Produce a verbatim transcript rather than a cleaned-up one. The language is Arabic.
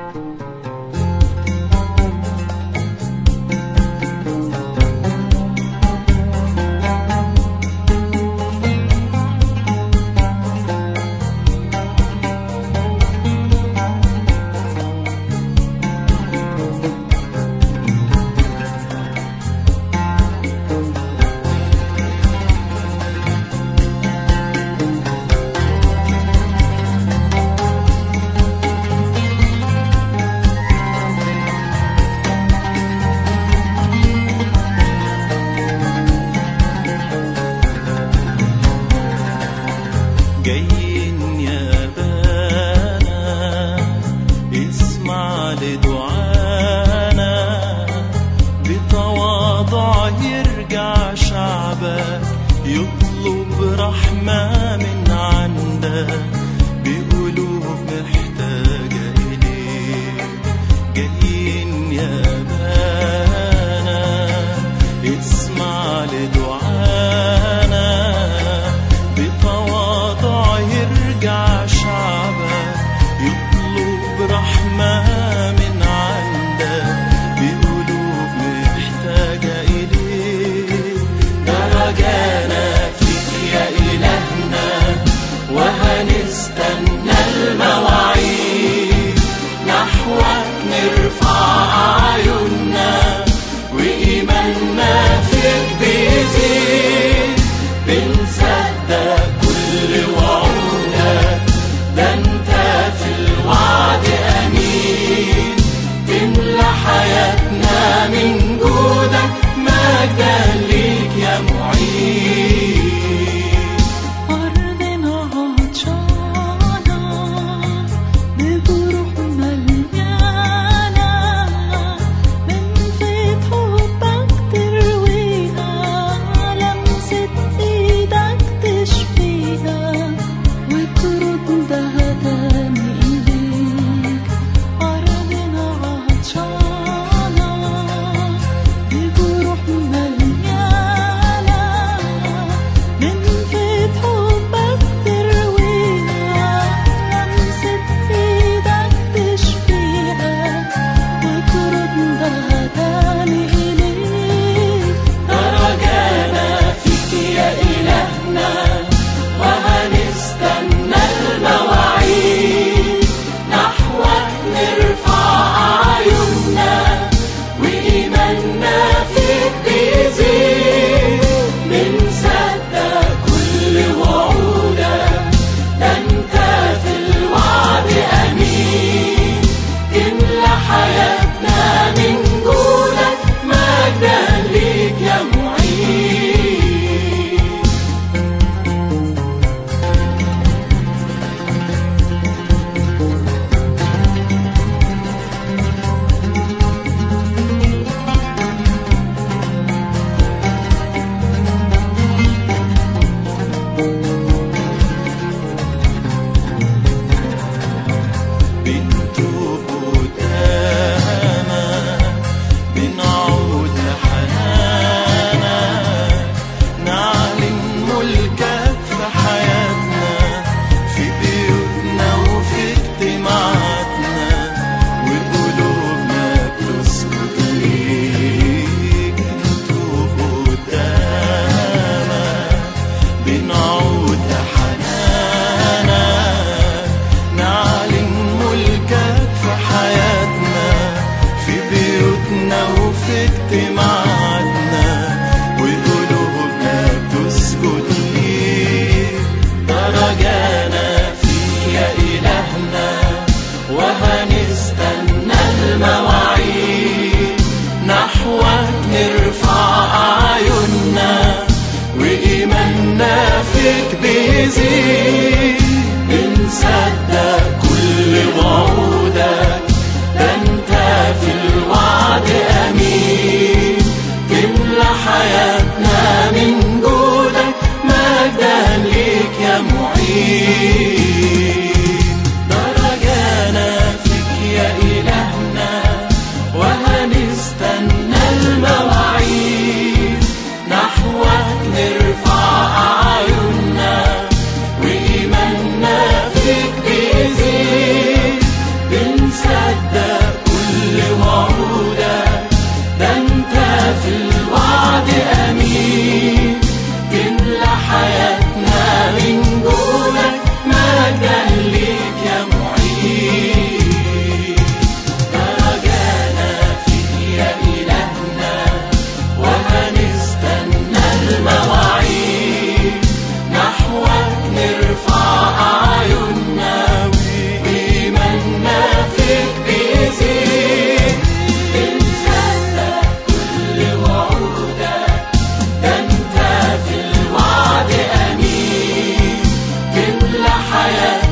جايين يا بانا اسمع لدعانا، بتواضع يرجع شعبك يطلب رحمة من عندك بقلوب محتاجة إليك. جايين يا بانا اسمع لدعانا، بتواضع يرجع شعبك يطلب رحمة من عندك بقلوب محتاجة إليك. درجانا فيك يا إلهنا وهنستنى المواعيد، نحوك نرفع أعيننا وإيماننا فيك بيزيد. بنصدق كل وعودك، ده انت في الوعد امين، تملى حياتنا من جودك مجدا ليك يا معين. أرضنا عطشانة بجروح مليانة، من فيض حبك ترويها، لمسة إيدك تشفيها وتردها تاني إليك. أرضنا عطشانة بجروح مليانة، من فيض حبك ترويها، لمسة إيدك تشفيها وتردها تاني إليك. درجانا فيك يا إلهنا وهنستنى المواعيد، نحوك نرفع أعيننا وإيماننا فيك بيزيد. بنصدق كل وعودك، ده انت في الوعد أمين، تملى حياتنا من جودك مجدا ليك يا معين. بنتوب قدامك، بنعود لحنانك، نعلن ملكك في حياتنا، في بيوتنا وفي اجتماعاتنا، وقلوبنا بتسجد ليك. بنتوب قدامك، بنعود لحنانك، نعلن ملكك في حياتنا، في بيوتنا وفي اجتماعاتنا، وقلوبنا بتسجد ليك. درجانا فيك يا إلهنا وهنستنى المواعيد، نحوك نرفع أعيننا وإيماننا فيك بيزيد. بنصدق كل وعودك، ده انت في الوعد امين، تملى حياتنا من جودك مجدا ليك يا معين. درجانا فيك يا إلهنا وهنستنى المواعيد، نحوك نرفع أعيننا وإيماننا فيك بيزيد. بنصدق حياة